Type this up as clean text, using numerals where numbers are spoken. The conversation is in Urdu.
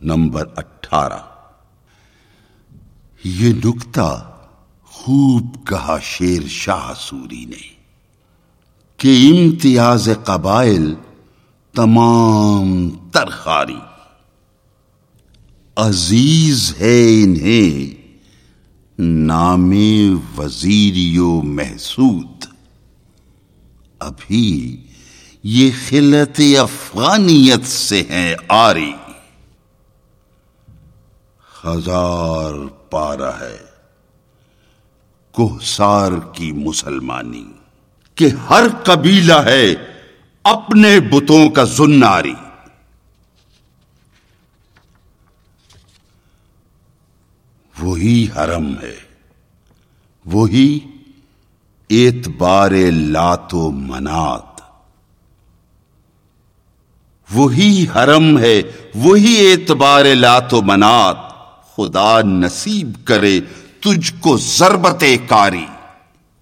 نمبر 18۔ یہ نکتہ خوب کہا شیر شاہ سوری نے کہ امتیاز قبائل تمام تر خاری، عزیز ہے انہیں نام وزیری و محسود، ابھی یہ خلت افغانیت سے ہیں آری، ہزار پارہ ہے کوہسار کی مسلمانی کہ ہر قبیلہ ہے اپنے بتوں کا زناری۔ وہی حرم ہے، وہی اعتبار لات و منات، وہی حرم ہے، وہی اعتبار لات و منات، خدا نصیب کرے تجھ کو ضربت کاری۔